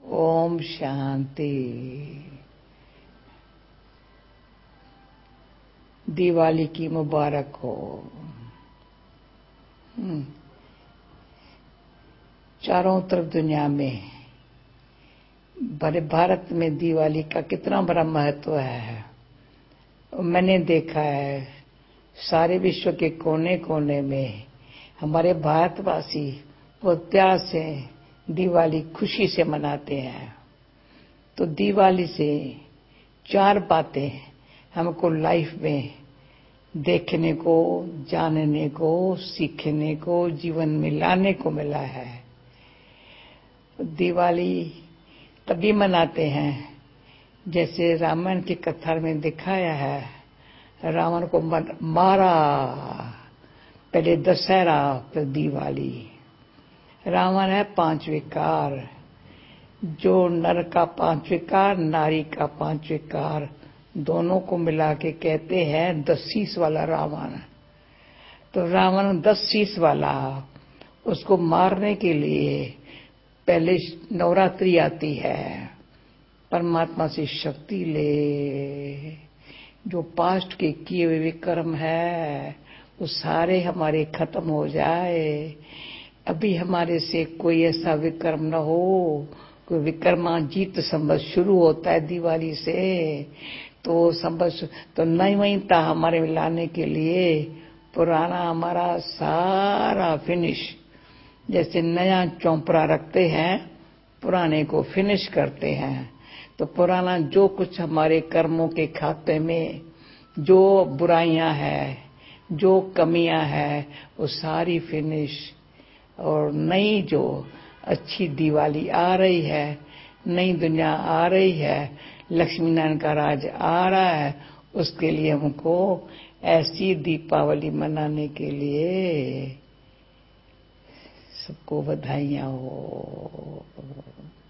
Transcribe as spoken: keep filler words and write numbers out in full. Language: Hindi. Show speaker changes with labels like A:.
A: ओम शांति। दिवाली की मुबारक हो। चारों तरफ दुनिया में, बड़े भारत में दिवाली का कितना बड़ा महत्व है। मैंने देखा है सारे विश्व के कोने कोने में हमारे भारतवासी बहुत प्यार से दिवाली खुशी से मनाते हैं। तो दिवाली से चार बातें हमको लाइफ में देखने को, जानने को, सीखने को, जीवन में लाने को मिला है। दिवाली तभी मनाते हैं जैसे रामायण की कथा में दिखाया है, रावण को मारा, पहले दशहरा फिर दिवाली। रावण है पांच विकार, जो नर का पांच विकार, नारी का पांच विकार, दोनों को मिला के कहते हैं दस शीश वाला रावण। तो रावण दस शीश वाला, उसको मारने के लिए पहले नवरात्रि आती है। परमात्मा से शक्ति ले, जो पास्ट के किए हुए कर्म है वो सारे हमारे खत्म हो जाए। अभी हमारे से कोई ऐसा विक्रम न हो, कोई विक्रमाजीत संवत शुरू होता है दिवाली से। तो संवत तो नवीनता हमारे में लाने के लिए पुराना हमारा सारा फिनिश, जैसे नया चौंपड़ा रखते हैं पुराने को फिनिश करते हैं। तो पुराना जो कुछ हमारे कर्मों के खाते में जो बुराइयां हैं, जो कमियां हैं, वो सारी फिनिश। और नई जो अच्छी दिवाली आ रही है, नई दुनिया आ रही है, लक्ष्मी नारायण का राज आ रहा है, उसके लिए हमको ऐसी दीपावली मनाने के लिए सबको बधाइयां हो।